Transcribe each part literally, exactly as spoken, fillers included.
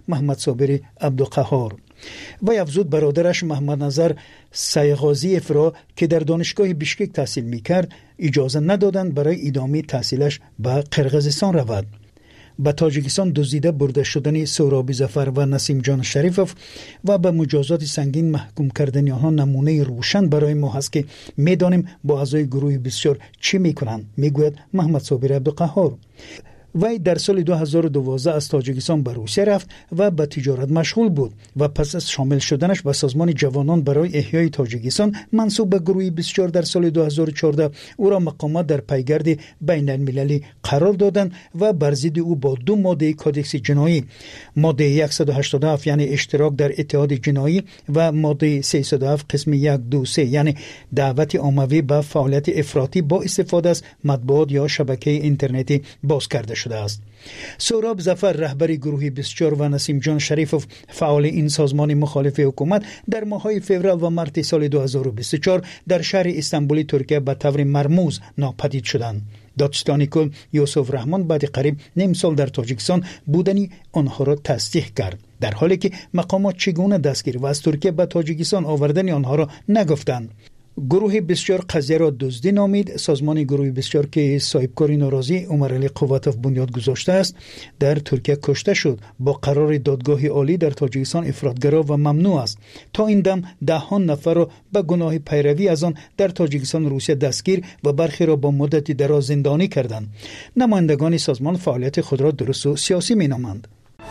محمد صابر عبدالقهار. و افزود برادرش محمد نظر سیغازی افرا که در دانشگاه بیشکک تحصیل میکرد اجازه ندادند برای ادامه تحصیلش به قرقیزستان رود. به تاجیکستان دزدیده برده شدن سهراب ظفر و نسیم جان شریفوف و به مجازات سنگین محکوم کردن آنها نمونه روشن برای ما هست که میدانیم با اعضای گروه بیست و چهار چی میکنند، میگوید محمد صابر عبدالقهار. وی در سال دو هزار و دوازده از تاجیکستان به روسیه رفت و به تجارت مشغول بود و پس از شامل شدنش به سازمان جوانان برای احیای تاجیکستان منسوب به گروه بیست و چهار در سال دو هزار و چهارده او را مقامات در پیگرد بین المللی قرار دادند و بر ضد او با دو ماده کودکس جنایی، ماده صد و هشتاد و هفت یعنی اشتراک در اتحاد جنایی و ماده سیصد و هفت قسم یک دو سه یعنی دعوت عمومی به فعالیت افراطی با استفاده از مطبوعات یا شبکه اینترنتی باز کرده شده است. سهراب ظفر رهبر گروه بیست و چهار و نسیم جان شریفوف فعال این سازمان مخالف حکومت در ماه‌های فوریه و مارس سال دو هزار و بیست و چهار در شهر استانبول ترکیه به طور مرموز ناپدید شدند. دادستانی کل یوسف رحمان بعد قریب نیم سال در تاجیکستان بودنی آنها را تصدیق کرد، در حالی که مقامات چگونه دستگیر و از ترکیه به تاجیکستان آوردن آنها را نگفتند. گروه بیست و چهار قضیه را دزدی نامید. سازمان گروه بیست و چهار که صاحبکار ناراضی عمر علی قواتوف بنیاد گذاشته است در ترکیه کشته شد. با قرار دادگاه عالی در تاجیکستان افراطگرا و ممنوع است. تا این دم دهان نفر را به گناه پیروی از آن در تاجیکستان روسیه دستگیر و برخی را با مدتی دراز زندانی کردند. نمایندگان سازمان فعالیت خود را درست و سیاسی می نامند.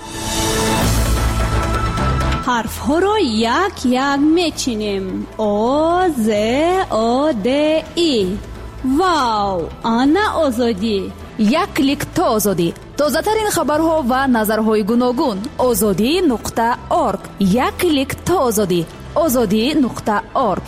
حرف ها رو یک یک میچینیم. او ز او د ای. واو، آنا آزادی. یک کلیک تا آزادی. تازه ترین خبرها و نظرهای گوناگون. آزادی نقطه اورگ. یک کلیک تا آزادی. آزادی نقطه اورگ.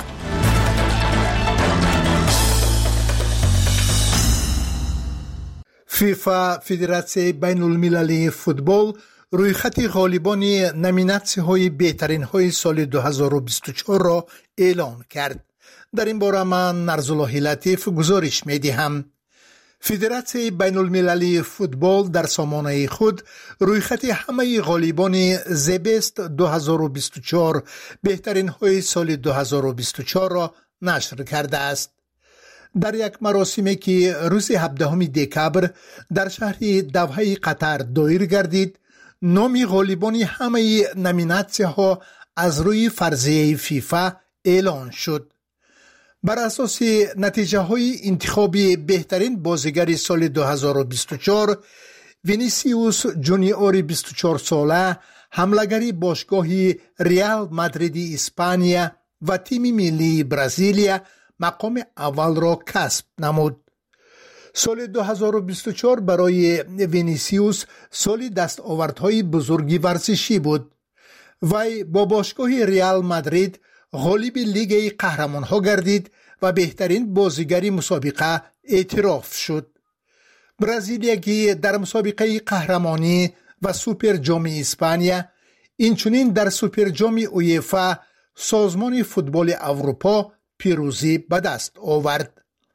فیفا فدراسیون بین المللی فوتبال روی خط غالبان نامیناسیون های بهترین های سال دو هزار و بیست و چهار را اعلان کرد. در این باره من نرزالله لطیف گزارش می دهم. فدراسیون بین المللی فوتبال در سامانه خود روی خط همه غالبان زبست دو هزار و بیست و چهار بهترین های سال دو هزار و بیست و چهار را نشر کرده است. در یک مراسمی که روز هفدهم دکبر در شهر دوحه قطر دایر گردید، نام غالبان همه نامیناسیون ها از روی فرضیه فیفا اعلان شد. بر اساس نتیجه های انتخابی بهترین بازیگر سال دو هزار و بیست و چهار، وینیسیوس جونیور بیست و چهار ساله حمله‌گر باشگاه ریال مادرید اسپانیا و تیم ملی برزیلیا مقام اول را کسب نمود. سال دو هزار و بیست و چهار برای وینیسیوس سال دستاوردهای بزرگی ورزشی بود. وی با باشگاه ریال مادرید غالب لیگ قهرمانها گردید و بهترین بازیگر مسابقه اعتراف شد. برزیلیا که در مسابقه قهرمانی و سوپر جام اسپانیا، اینچنین در سوپر جام اویفا سازمان فوتبال اروپا پیروزی به دست آورد.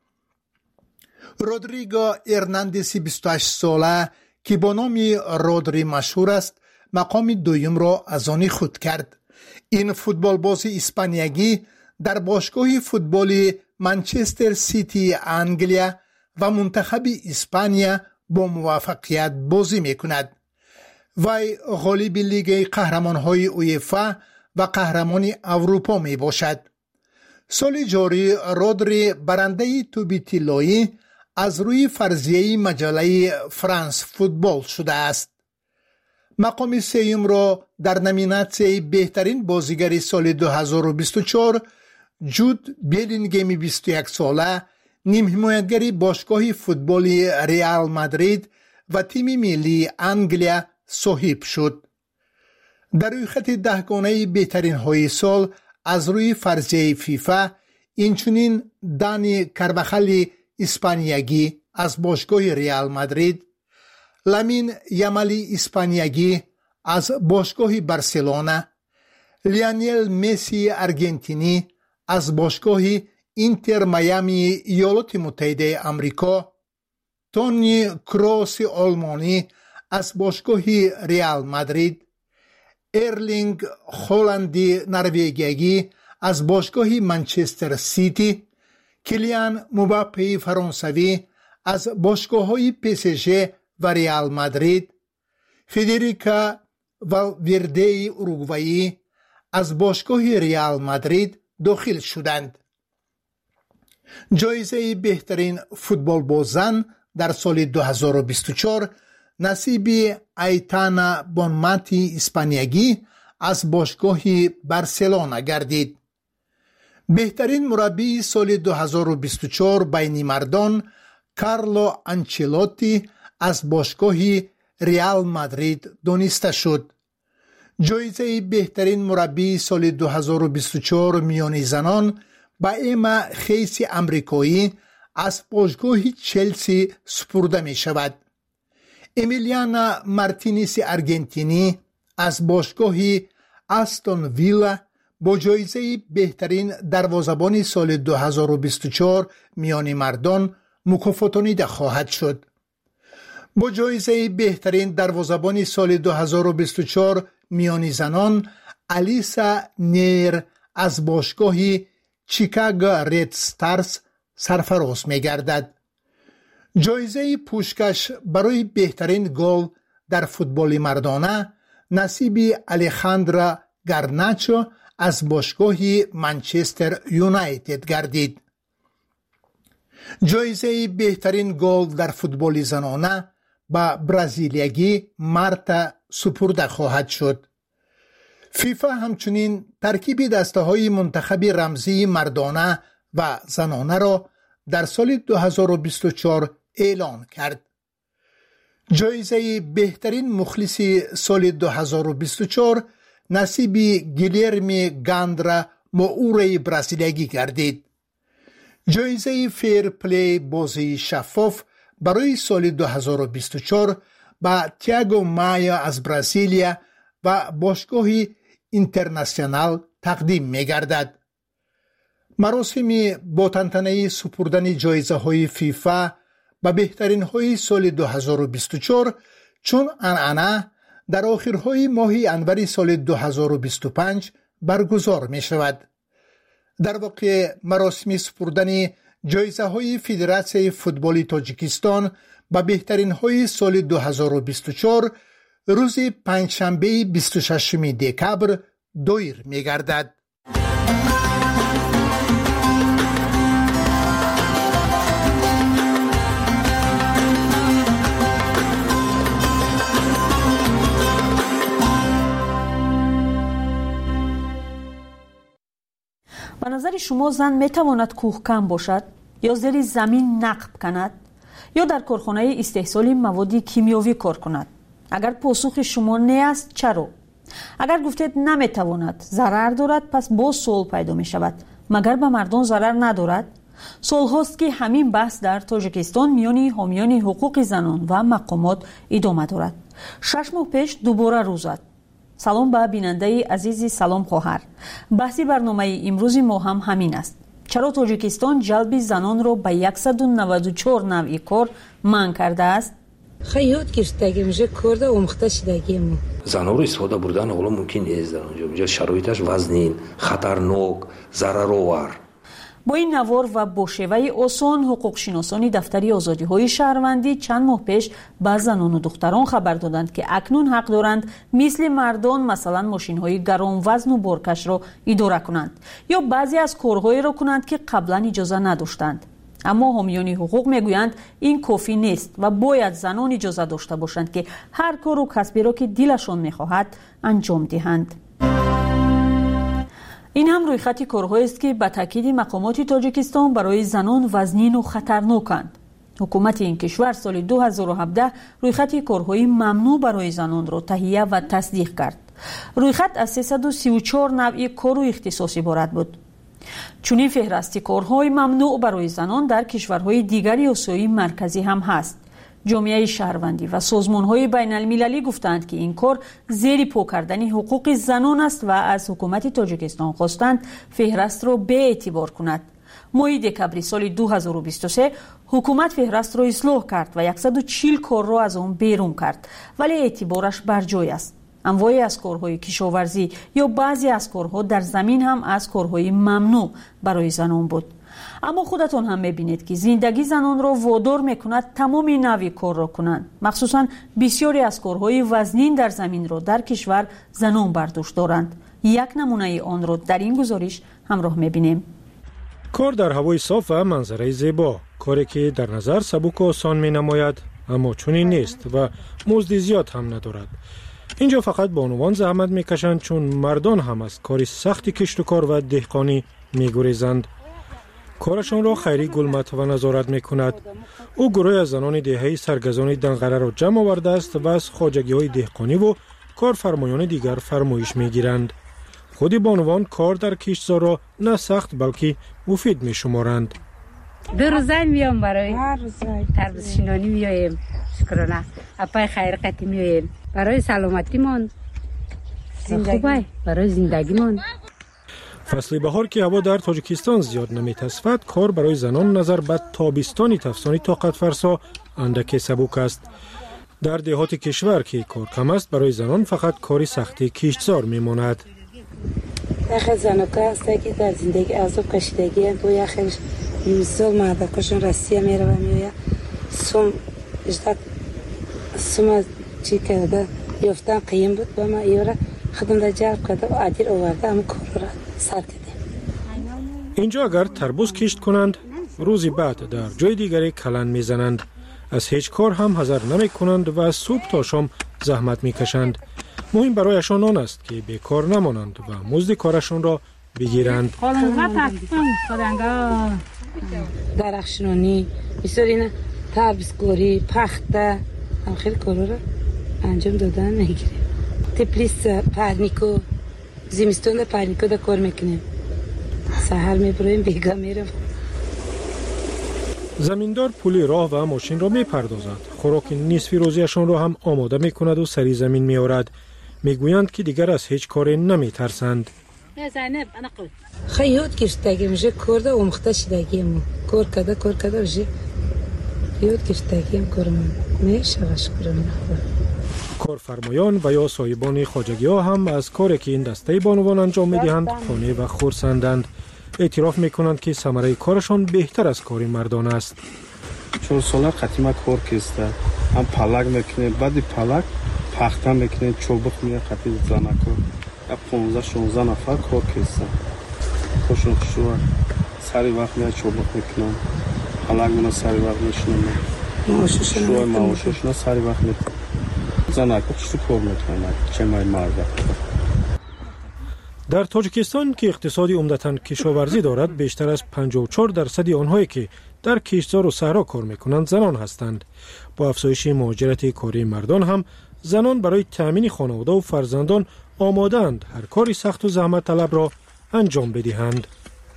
رودریگو ارناندز بیست و هشت ساله که با نام رودری مشهور است مقام دویم را از آن خود کرد. این فوتبال باز اسپانیایی در باشگاه فوتبال منچستر سیتی انگلیا و منتخب اسپانیا با موفقیت بازی می کند. وی غالب لیگ قهرمانهای اویفا و قهرمان اروپا می باشد. سال جاری رودری برنده توپ طلایی از روی فرضیه مجله فرانس فوتبال شده است. مقام سوم را در نامیناسی بهترین بازیگر سال دو هزار و بیست و چهار جود بیلینگهم بیست و یک ساله نیم حمایتگر باشگاه فوتبال ریال مادرید و تیم ملی انگلیا صاحب شد. در روی خط دهگانه بهترین های سال از روی فرضیه فیفا اینچنین دانی کارواخال اسپانیایی از باشگاه ریال مادرید، لامین یامال اسپانیایی از باشگاه بارسلونا، لیونل مسی آرژانتینی از باشگاه اینتر میامی ایالات متحده آمریکا، تونی کروس آلمانی از باشگاه ریال مادرید، ارلینگ هالندی نروژیایی از باشگاه منچستر سیتی، کلیان مباپه فرانسوی از باشگاه‌های پی اس جی و ریال مادرید، فدریکا والوردی اوروگوایی از باشگاه ریال مادرید داخل شدند. جایزه بهترین فوتبال بازان در سال دو هزار و بیست و چهار نصیب ایتانا بونماتی اسپانیایی از باشگاه بارسلونا گردید. بهترین مربی سال دو هزار و بیست و چهار بین مردان کارلو آنچلوتی از باشگاه ریال مادرید دانسته شد. جایزه بهترین مربی سال دو هزار و بیست و چهار میان زنان با اما خیس امریکایی از باشگاه چلسی سپرده می شود. امیلیانا مارتینز ارژنتینی از باشگاه استون ویلا با جایزه بهترین دروازه‌بان سال دو هزار و بیست و چهار میان مردان مکافاتانیده خواهد شد. با جایزه بهترین دروازه‌بان سال دو هزار و بیست و چهار میان زنان الیسا نیر از باشگاه چیکاگو رد استارز سرفراز می گردد. جایزه پوشکش برای بهترین گل در فوتبال مردانه نصیب الیخاندرا گارناچو از باشگاه منچستر یونایتد گردید. جایزه بهترین گل در فوتبال زنانه با برزیلیایی مارتا سپرده خواهد شد. فیفا همچنین ترکیب دسته های منتخب رمزی مردانه و زنانه را در سال دو هزار و بیست و چهار اعلان کرد. جایزه بهترین مخلص سال دو هزار و بیست و چهار نصیب گیلرمی گاندرا موروره برزیلیایی گردید. جایزه فیر پلی بازی شفاف برای سال دو هزار و بیست و چهار با تییاگو مایا از برزیلیا و باشگاه اینترنشنال تقدیم می گردد. مراسم با تنتنه سپردن جایزه های فیفا و بهترین های سال دو هزار و بیست و چهار چون عنعنه در آخرهای ماه انور سال دو هزار و بیست و پنج برگزار می شود. در واقع مراسم سپردن جایزه های فدراسیون فوتبال تاجیکستان و بهترین های سال دو هزار و بیست و چهار روز پنجشنبه بیست و ششم دکبر دایر می گردد. به نظر شما زن میتواند کوهکن باشد یا زیر زمین نقب کند یا در کارخانه استحصال مواد کیمیاوی کار کند؟ اگر پاسخ شما نه است چرا؟ اگر گفتید نمیتواند، ضرر دارد، پس باز سوال پیدا می شود مگر به مردان ضرر ندارد؟ سال هاست که همین بحث در تاجیکستان میان حامیان حقوق زنان و مقامات ادامه دارد. شش ماه پیش دوباره روز زد. سلام به بیننده عزیزی، سلام خواهر. بحثی برنامه امروز ما هم همین است. چرا تاجیکستان جلب زنان را به صد و نود و چهار نوع کار منع کرده است؟ خیلی یاد گرفتگی میشه کرده اومخته شدگی ما. زنها رو استفاده بردن حالا ممکن نیست در اونجا. اونجا شرایطش وزنین، خطرناک، ضررآور. با این نوار و با شیوه آسان حقوق شناسان دفتری آزادی های شهروندی چند ماه پیش به زنان و دختران خبر دادند که اکنون حق دارند مثل مردان مثلا ماشین های گران وزن و بارکش را اداره کنند یا بعضی از کارهایی را کنند که قبلا اجازه نداشتند. اما حامیان حقوق میگویند این کافی نیست و باید زنان اجازه داشته باشند که هر کار و کسبی را که دلشان میخواهد انجام دهند. این هم روی خط کارهایی است که به تاکید مقامات تاجیکستان برای زنان وزنین و خطرناکند. حکومت این کشور سال دو هزار و هفده روی خط کارهای ممنوع برای زنان را تهیه و تصدیق کرد. روی خط از سیصد و سی و چهار نوع کار و اختصاص عبارت بود. چنین فهرست کارهای ممنوع برای زنان در کشورهای دیگر آسیای مرکزی هم هست. جامعه شهروندی و سازمان‌های بین‌المللی گفتند که این کار زیر پا کردن حقوق زنان است و از حکومت تاجیکستان خواستند فهرست را به اعتبار کند. ماه دکبر سال دو هزار و بیست و سه حکومت فهرست را اصلاح کرد و صد و چهل کار را از آن بیرون کرد، ولی اعتبارش بر جای است. انواعی از کارهای کشاورزی یا بعضی از کارها در زمین هم از کارهای ممنوع برای زنان بود. اما خودتون هم میبینید که زندگی زنان را وادار میکند تمام نوع کار را کنند. مخصوصا بسیاری از کارهای وزنین در زمین را در کشور زنان برداشت دارند. یک نمونه آن را در این گزارش همراه میبینیم. کار در هوای صاف و منظره زیبا، کاری که در نظر سبک و آسان می نماید اما چنین نیست و مزد زیاد هم ندارد. اینجا فقط بانوان زحمت میکشند چون مردان هم از کاری سخت کشت و کار و دهقانی میگریزند. کارشان را خیری گلمت و نظارت میکند. او گروه از زنان دهه‌ای سرگزان دنقره را جمع آورده است و از خواجگی‌های دهقانی و کارفرمایان دیگر فرمایش میگیرند. خود بانوان کار در کشتزار را نه سخت بلکه مفید میشمارند. دو روزه میام برای تربیت شینانی میایم، شکرانه اپای خیرقتی میایم برای سلامتی من خوبه، برای زندگی من. فصل بهار که هوا در تاجیکستان زیاد نمیتصفد، کار برای زنان نظر به تابستانی تفسانی طاقت فرسا اندک سبک است. در دهات کشور که کار کم است، برای زنان فقط کاری سختی کشتزار میماند. داخل زنوکا هست که در زندگی عذاب کشیدگی هست. گویا خیلی مثال مردکشون رسیه میره و میویا سوم اجداد سوم چی کرده یفتن قیم بود و ما ایورا خودم در جرب کرده و عدیر آورده همون کار را سر کردیم. اینجا اگر تربوز کشت کنند، روزی بعد در جای دیگری کلن میزنند. از هیچ کار هم حذر نمی کنند و از صبح تا شام زحمت میکشند. مهم برایشان آن است که بیکار نمانند و مزد کارشان را بگیرند. درخشنانی، بسیار اینه تربیزگوری، پخته، هم خیلی کارا را انجام دادن میگیریم. تپلیس پرنیکو، زمستون پرنیکو دا کار میکنیم. سحر میبریم بیگا میرم. زمیندار پولی راه و ماشین را میپردازد. خوراک نصفی روزیشان را هم آماده میکند و سری زمین میآورد. میگویند که دیگر از هیچ کاری نمیترسند. خیلی یاد گرفتگی میشه کرده و مخته شدگیم کار کده کار کده میشه یاد گرفتگیم کارم میشه شکرم. کارفرمایان و یا صاحبان خواجگی ها هم از کاری که این دسته بانوان انجام میدهند خانه و خرسندند. اعتراف میکنند که ثمره کارشان بهتر از کار مردان است. چهار ساله قدیما کار کردم. هم پلک میکنه، بعد پلک پخته میکنه، چوبک میه قطعی زنکو. یا پانزده شانزده نفر کار کردم. خوشون خوشو سری وقت میاد چوبک میکنم. پلک منو سری وقت میشنم. شوی معاشش نه سری وقت میکنم. زنکو چطور کار میکنه؟ چه مای مرده؟ در تاجیکستان که اقتصادی عمدتاً کشاورزی دارد، بیشتر از پنجاه و چهار درصد آنهایی که در کشتزار و صحرا کار میکنند زنان هستند. با افزایش مهاجرت کاری مردان هم زنان برای تأمین خانواده و فرزندان آماده‌اند هر کاری سخت و زحمت طلب را انجام بدهند.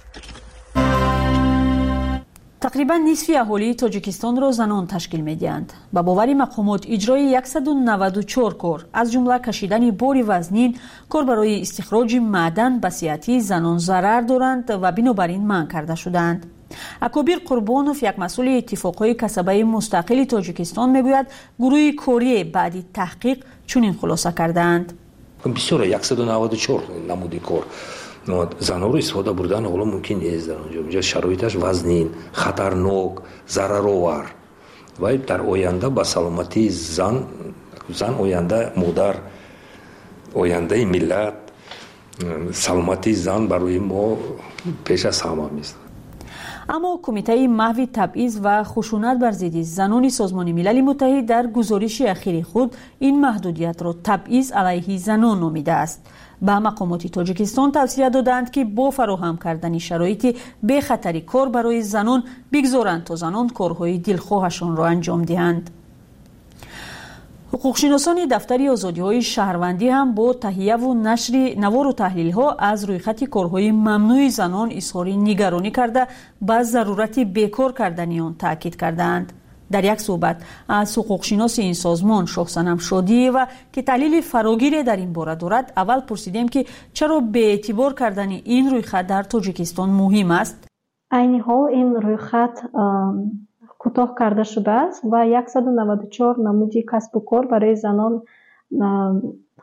تقریبا نصف اهالی تاجیکستان را زنان تشکیل می‌دهند. با باور مقامات اجرای صد و نود و چهار کار از جمله کشیدن باری وزنین، کار برای استخراج معدن به صحت زنان ضرر دارند و بنابراین منع کرده شدند. اکابر قربانوف، یک مسئول اتفاقهای کسبه مستقل تاجیکستان، میگوید گروه کاری بعد تحقیق چنین خلاصه کردند. بسیار صد و نود و چهار نمودی کار زنها رو استفاده بردن حالا ممکن نیست در اونجا. اونجا شرایطش وزنین، خطرناک، ضررآور و در آینده با سلامتی زن زن آینده مادر، آینده ملت، سلامتی زن برای ما پیش از همه است. اما کمیته محو تبعیض و خشونت بر ضد زنان سازمان ملل متحد در گزارش اخیر خود این محدودیت را تبعیض علیه زنان نامیده است. به مقامات تاجیکستان توصیه دادند که با فراهم کردن شرایط بی خطری کار برای زنان بگذارند تا زنان کارهای دلخواهشان را انجام دهند. حقوقشناسان دفتر آزادی‌های شهروندی هم با تهیه و نشر نوار و تحلیل‌ها از رویخط کارهای ممنوع زنان اظهار نگرانی کرده به ضرورت بیکار کردن آن تاکید کردند. در یک صحبت از حقوقشناس این سازمان شاهصنم شادی و که تحلیل فراگیر در این باره دارد، اول پرسیدیم که چرا به اعتبار کردن این رویخط در تاجیکستان مهم است. عین حال این رویخط کوتاه کرده شده است و صد و نود و چهار نمودی کسب و کار برای زنان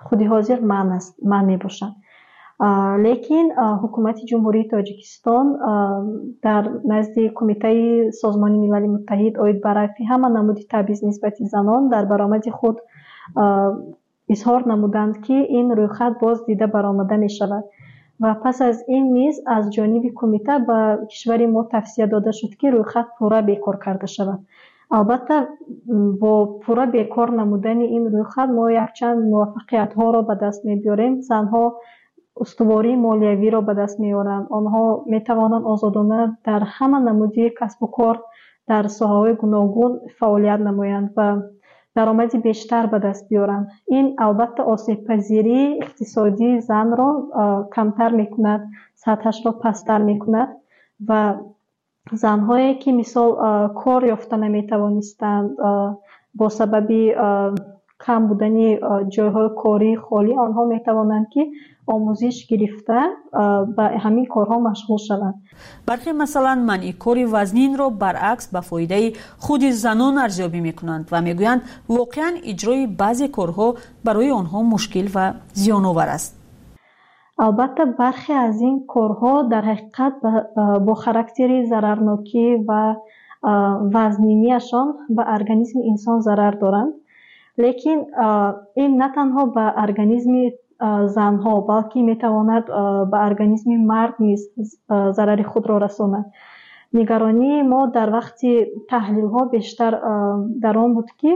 худи ҳозир ман аст, ман мебошам. лекин ҳукумати ҷумҳурии Тоҷикистон дар назди Кумитаи Созмони Милали Муттаҳид оид ба рафъи ҳама намуди табъиз нисбати занон дар баромади худ изҳор намуданд, ки ин рӯйхат боз дида баромада мешавад ва пас аз ин низ аз ҷониби кумита ба кишвари мо тавсия дода шуд, ки рӯйхат пурра бекор карда шавад. албатта бо пурра бекор намудани ин рӯйхат мо якчанд муваффақиятҳоро ба даст мебиёрем. Занҳо устувории молиявиро ба даст меоранд. онҳо метавонанд озодона дар ҳама намуди касбу кор дар соҳаҳои гуногун фаъолият намоянд ва даромади бештар ба даст биёранд. ин албатта осебпазирии иқтисодии занро камтар мекунад, сатҳашро пасттар мекунад ва занҳое ки мисол кор ёфта наметавонистанд бо сабаби кам будани ҷойҳои кории холӣ, онҳо метавонанд ки омӯзиш гирифта ба ҳамин корҳо машғул шаванд. бархе масалан манъи кори вазнинро баръакс ба фоидаи худи занон арзёбӣ мекунанд ва мегӯянд воқеан иҷрои баъзе корҳо барои онҳо мушкил ва зиёновар аст. албатта бархе аз ин корҳо дар ҳақиқат бо характери зарарнокӣ ва вазнинияшон ба организми инсон зарар доранд. лекин ин на танҳо ба организми занҳо, балки метавонад ба организми мард низ зарари худро расонад. нигаронии мо дар вақти таҳлилҳо бештар дар он буд, ки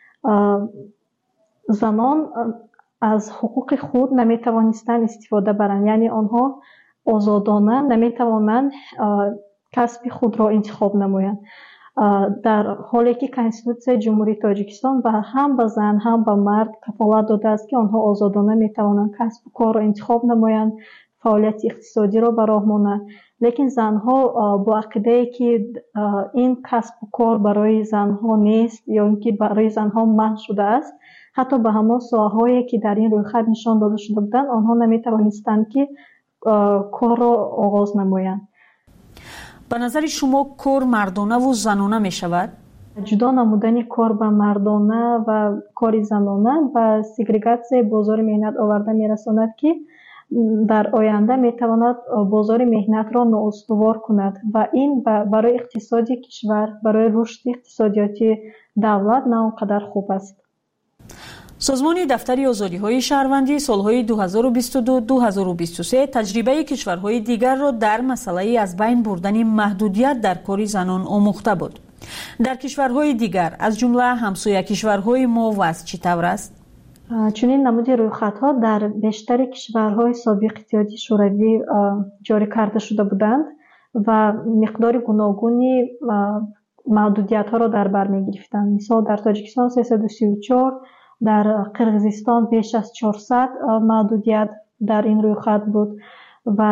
занон аз ҳуқуқи худ наметавонистанд истифода баранд, яъне онҳо озодона наметавонанд касби худро интихоб намоянд. дар ҳоле ки Конститутсияи Ҷумҳурии Тоҷикистон ба ҳам ба зан, ҳам ба мард кафолат додааст, ки онҳо озодона метавонанд касбу корро интихоб намоянд, фаъолияти иқтисодиро ба роҳ монанд. лекин занҳо бо ақидае, ки ин касбу кор барои занҳо нест ё ин ки барои занҳо маҳв шудааст, ҳатто ба ҳамон соҳаҳое ки дар ин рӯйхат нишон дода шуда буданд, онҳо наметавонистанд ки корро оғоз намоянд. ба назари шумо кор мардонаву занона мешавад? ҷудо намудани кор ба мардона ва кори занона ба сегрегатсияи бозори меҳнат оварда мерасонад, ки дар оянда метавонад бозори меҳнатро ноустувор кунад ва ин барои иқтисоди кишвар, барои рушди иқтисодиёти давлат на он қадар хуб аст. созмони дафтари озодиҳои шаҳрвандӣ солҳои дуҳазору бисту ду - дуҳазору бисту се таҷрибаи кишварҳои дигарро дар масъалаи аз байн бурдани маҳдудият дар кори занон омӯхта буд. дар кишварҳои дигар аз ҷумла ҳамсоя кишварҳои мо вазъ чӣ тавр аст? чунин намуди рӯйхатҳо дар бештари кишварҳои собиқи иттиҳоди шӯравӣ ҷорӣ карда шуда буданд ва миқдори гуногуни маҳдудиятҳоро дар бар мегирифтанд. мисол дар Тоҷикистон сесаду сию чор, дар Қирғизистон беш аз чорсад маҳдудият дар ин рӯйхат буд ва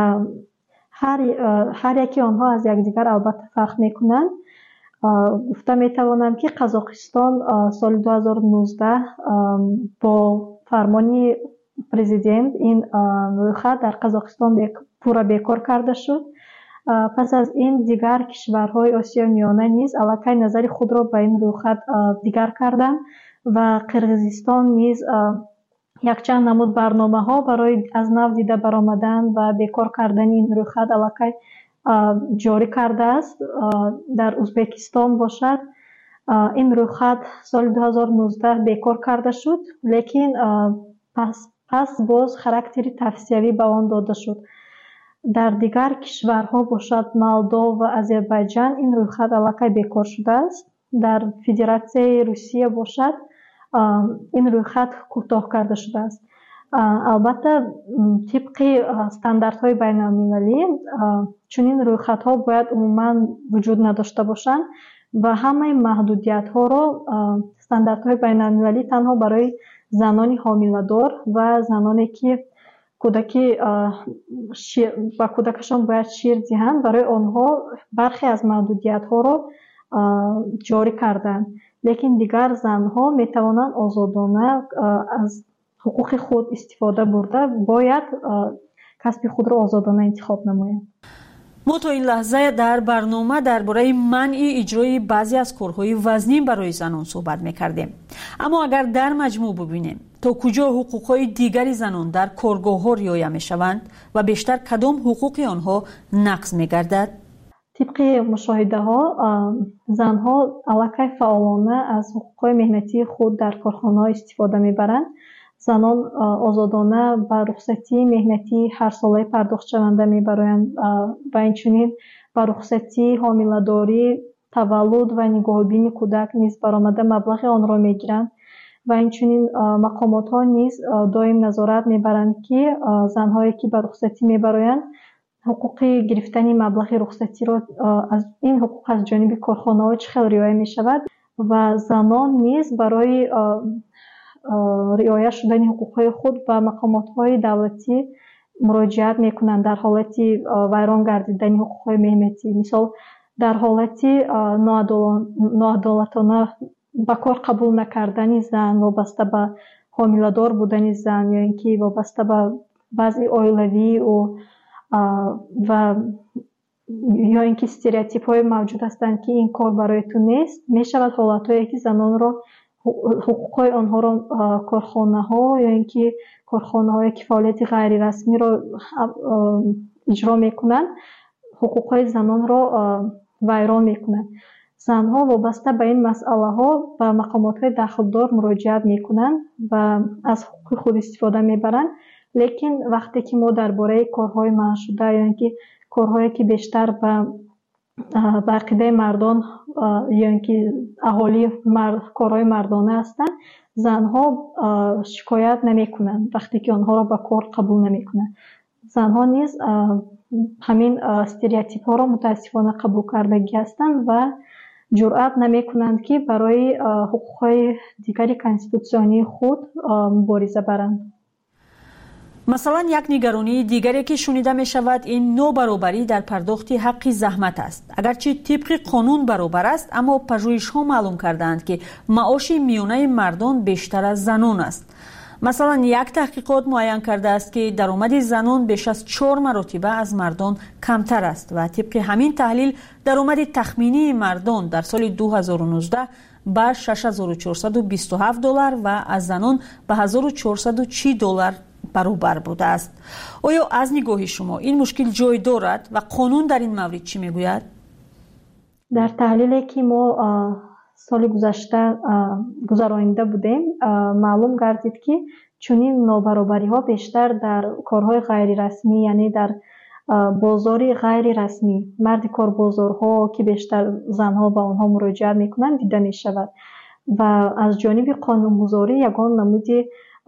ҳар яки онҳо аз якдигар албатта фарқ мекунанд. гуфта метавонам, ки Қазоқистон соли дуҳазору нуздаҳ бо фармони президент ин рӯйхат дар Қазоқистон пурра бекор карда шуд. пас аз ин дигар кишварҳои Осиёи Миёна низ аллакай назари худро ба ин рӯйхат дигар карданд ва Қирғизистон низ якчанд намуд барномаҳо барои аз нав дида баромадан ва бекор кардани ин рӯйхат аллакай ҷорӣ кардааст. дар Узбекистон бошад, ин рӯйхат соли дуҳазору нуздаҳ бекор карда шуд, лекин пас пас боз характери тавсиявӣ ба он дода шуд. дар дигар кишварҳо бошад, Молдов ва Озарбойҷан, ин рӯйхат аллакай бекор шудааст. дар Федератсияи Русия бошад, ин рӯйхат кӯтоҳ карда шудааст. албатта тибқи стандартҳои байналмилалӣ чунин рӯйхатҳо бояд умуман вуҷуд надошта бошанд ва ҳамаи маҳдудиятҳоро стандартҳои байналмилалӣ танҳо барои занони ҳомиладор ва заноне ки кӯдаки ба кӯдакашон бояд шир диҳанд, барои онҳо бархе аз маҳдудиятҳоро ҷорӣ карданд. лекин дигар занҳо метавонанд озодона аз ҳуқуқи худ истифода бурда бояд касби худро озодона интихоб намоянд. ما تا این لحظه در برنامه درباره منع اجرای بعضی از کارهای وزنی برای زنان صحبت می‌کردیم. اما اگر در مجموع ببینیم تا کجا حقوق‌های دیگری زنان در کارگاه‌ها رعایت می‌شوند و بیشتر کدام حقوق آنها نقض می‌گردد؟ طبق مشاهده‌ها زنها علاقه فعالانه از حقوق‌های مهنتی خود در کارخانه‌ها استفاده می‌برند. زنان آزادانه به رخصتی مهنتی هر ساله پرداخت شونده می‌برند و اینچنین به رخصتی حامله‌داری، تولد و نگاهبینی کودک نیز برآمده مبلغ آن را می‌گیرند و اینچنین مقامات‌ها نیز دائم نظارت می‌برند که زن‌هایی که به رخصتی می‌برند حقوق گرفتن مبلغ رخصتی را از این حقوق از جانب کارخانه‌ها چه خیلی رعایت می‌شود و زنان نیز برای رعایت شدن حقوق‌های خود به مقامات‌های دولتی مراجعت می‌کنند در حالت ویران گردیدن حقوق‌های مهنتی. مثال در حالت ناعدالتانه به کار قبول نکردن زن وابسته به حامله‌دار بودن زن یا اینکه وابسته به بعضی اویلوی و و یا اینکه استریوتیپ‌های موجود هستند که این کار برای تو نیست، می‌شود حالت‌هایی که زنان را حقوق‌های آنها را کارخانه‌ها یا اینکه کارخانه‌های که فعالیت غیر رسمی را اجرا می‌کنند حقوق‌های زنان را ویران می‌کنند. زنها وابسته به این مسئله‌ها به مقامات‌های دخلدار مراجعت می‌کنند و از حقوق خود استفاده می‌برند. لیکن وقتی که ما درباره کارهای منع شده یا اینکه کارهایی که بیشتر به به عقیده مردان یا اینکه اهالی مرد کارهای مردانه هستند، زنها شکایت نمی‌کنند وقتی که آنها را به کار قبول نمی‌کنند. زنها نیز همین استریوتیپ‌ها را متاسفانه قبول کردگی هستند و جرأت نمی‌کنند که برای حقوق‌های دیگری کانستیتوسیونی خود مبارزه برند. مثلا یک نگرانی دیگری که شنیده می شود این نابرابری در پرداخت حق زحمت است. اگرچه طبق قانون برابر است، اما پژوهش‌ها معلوم کردند که معاش میانه مردان بیشتر از زنان است. مثلا یک تحقیقات معین کرده است که درآمد زنان بیش از چهار مرتبه از مردان کمتر است و طبق همین تحلیل درآمد تخمینی مردان در سال دو هزار و نوزده به شش هزار و چهارصد و بیست و هفت دلار و از زنان به هزار و چهارصد و چهل دلار برابر بوده است. آیا از نگاه شما این مشکل جای دارد و قانون در این مورد چی میگوید؟ در تحلیلی که ما سال گذشته گذرانیده بودیم معلوم گردید که چنین نابرابری ها بیشتر در کارهای غیر رسمی، یعنی در بازار غیر رسمی، مرد کار بازارها که بیشتر زنها با آنها مراجعت میکنند دیده می شود و از جانب قانونگذاری یگان نمودی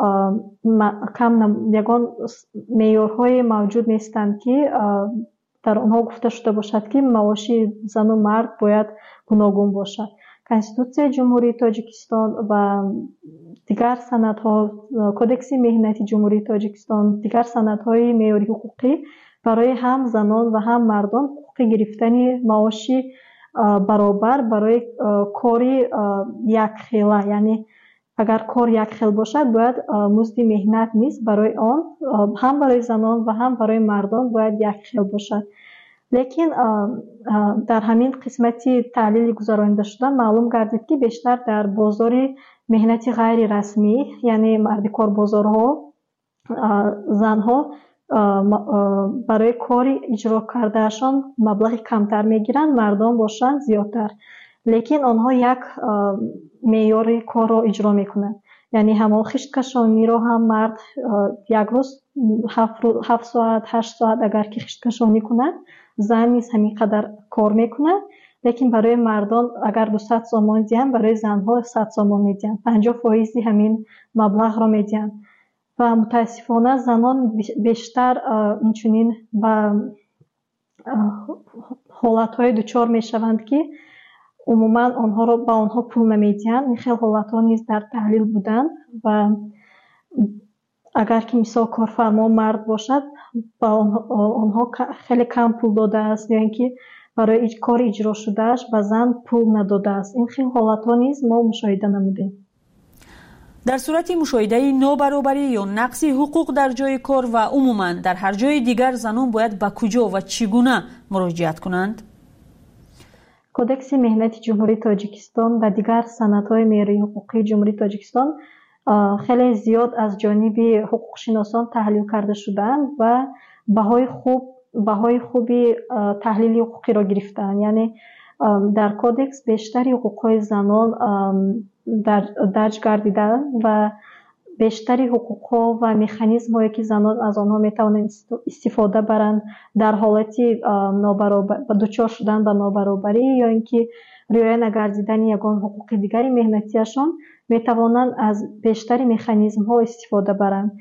کم یگان معیارهای موجود نیستند که در آنها گفته شده باشد که معاش زن و مرد باید گوناگون باشد. کنستیتوسیون جمهوری تاجیکستان و دیگر سندها، کدکس مهنتی جمهوری تاجیکستان، دیگر سندهای معیاری حقوقی برای هم زنان و هم مردان حقوق گرفتن معاش برابر برای کاری یک خیله، یعنی اگر کار یک خیل باشد باید مزد مهنت نیست برای آن هم برای زنان و هم برای مردان باید یک خیل باشد. لیکن در همین قسمتی تحلیل گذرانیده شده معلوم گردید که بیشتر در بازار مهنتی غیر رسمی، یعنی مرد کار بازارها، زنها برای کاری اجرا کردهشان مبلغ کمتر میگیرند، مردان باشند زیادتر، لیکن آنها یک معیار کار را اجرا میکنند. یعنی همون خشت کشانی را هم مرد یک روز هفت, هفت ساعت هشت ساعت اگر که خشت کشانی کنند، زن نیز همین قدر کار میکنند، لیکن برای مردان اگر دویست سوم میدهند برای زنها صد سوم میدهند، پنجاه فیصد همین مبلغ را میدهند و متاسفانه زنان بیشتر اینچنین به حالتهای دچار میشوند که عموما آنها را با آنها پول نمیدهند. این خیلی حالتها نیز در تحلیل بودند و اگر که مثال کارفرما مرد باشد با آنها خیلی کم پول داده است یا اینکه برای کار اجرا شدهش به زن پول نداده است. این خیلی حالتها نیز ما مشاهده نمودیم. در صورت مشاهده نابرابری یا نقص حقوق در جای کار و عموماً در هر جای دیگر زنان باید به کجا و چگونه مراجعت کنند؟ کودکس مهنتی جمهوری تاجیکستان و دیگر سندهای معیاری حقوقی جمهوری تاجیکستان خیلی زیاد از جانب حقوق شناسان تحلیل کرده شدند و بهای خوب بهای خوبی تحلیل حقوقی را گرفتند. یعنی در کودکس بیشتری حقوقهای زنان در درج گردیده و بیشتری حقوقها و مکانیزم هایی که زنان از آنها میتوانند استفاده برند در حالتی نابرابر دچار شدن به نابرابری یا اینکه رعایت نگردیدن یگان حقوق دیگری مهنتیشان میتوانند از بیشتری مکانیزم ها استفاده برند.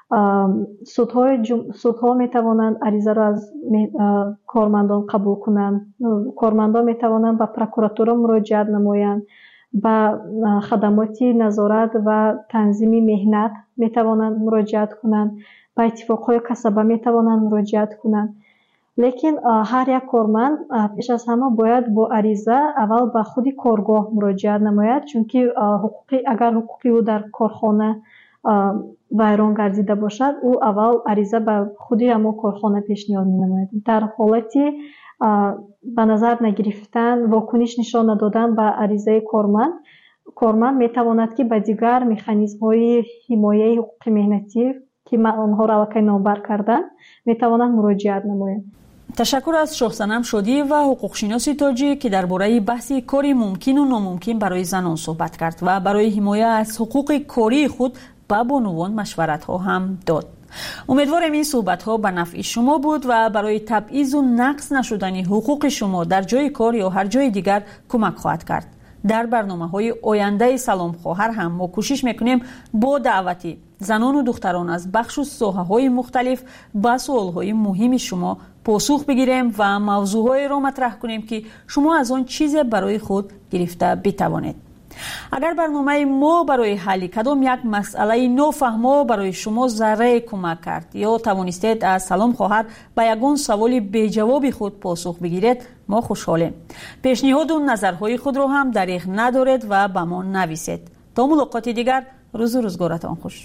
سودهای جم... سودها میتوانند عریضه را از کارمندان قبول کنند. کارمندان میتوانند به پروکراتور مراجعت نمایند. با خدمات نظارت و تنظیم مهنت میتوانند مراجعت کنند. با اتفاقهای کسبه میتوانند مراجعت کنند. لیکن هر یک کارمند پیش از همه باید با عریضه اول به خود کارگاه مراجعت نماید، چون که حقوقی اگر حقوقی او در کارخانه ویران گردیده باشد او اول عریضه به خودی همون کارخانه پیشنهاد می نماید. در حالتی به نظر نگرفتن واکنش نشان ندادن به عریضه کارمند کارمند می تواند که به دیگر مکانیزم های حمایه حقوق مهنتی که آنها را واقع نامبر کردن می تواند مراجعت نماید. تشکر از شاهزنم شادی و حقوق شناس تاجی که درباره بحث کاری ممکن و ناممکن برای زنان صحبت کرد و برای حمایت از حقوق کاری خود با بانوان مشورت ها هم داد. امیدوارم این صحبت ها به نفع شما بود و برای تبعیض و نقص نشدن حقوق شما در جای کار یا هر جای دیگر کمک خواهد کرد. در برنامه های آینده سلام خواهر هم ما کوشش میکنیم با دعوتی زنان و دختران از بخش و ساحه های مختلف با سوال های مهم شما پاسخ بگیریم و موضوعهای را مطرح کنیم که شما از آن چیز برای خود گرفته بتوانید. اگر برنامه ما برای حل کدام یک مسئله نافهمه برای شما ذره کمک کرد یا توانستید از سلام خواهر به یگان سوال بی جواب خود پاسخ بگیرید ما خوشحالیم. پیشنهاد و نظرهای خود را هم دریغ ندارید و به ما نویسید. تا ملاقات دیگر روز و روزگارتان خوش.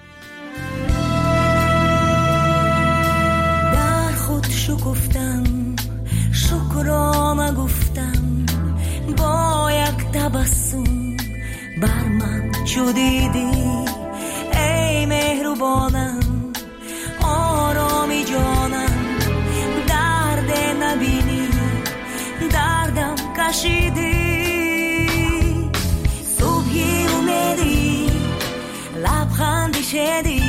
در خود شکفتم شکرام گفتم با یک تبسم بر من چو دیدی ای مهربانم آرامی جانم درد نبینی دردم کشیدی صبحی امیدی لبخندی شدی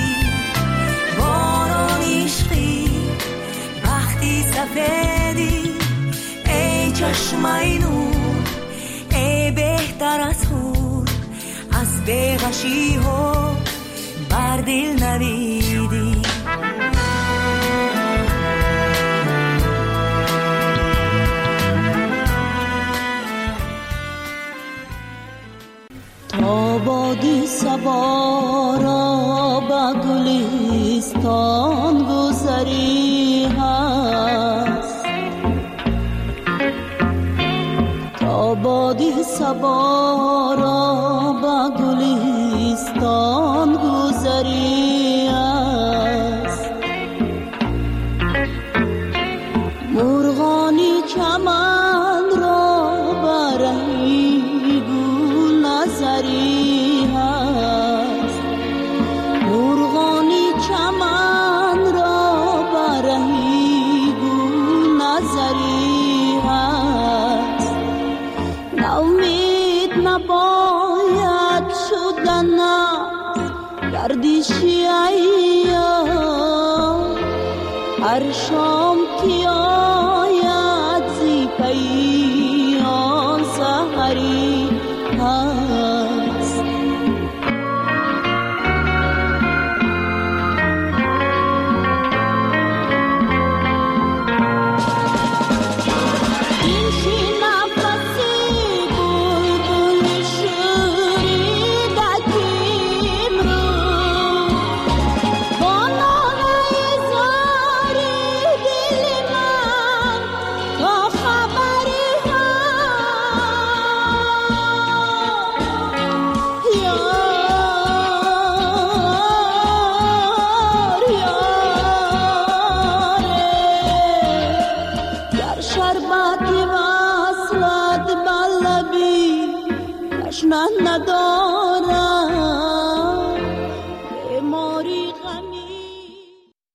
باران عشقی وقتی سفیدی ای چشمای نور ای بهتر از خور از بیغشی ها بر دل نویدی تا بادی صبا را با گلستان گذری هست تا بادی صبا را با گلستان گذری است مرغانی چمن را برهی گل نظری هست مرغانی چمن را برهی گل نظری هست ناامید نباید شدن گردشی ایام هر شام که آید زی پیان سحری هست خبری نه ندارد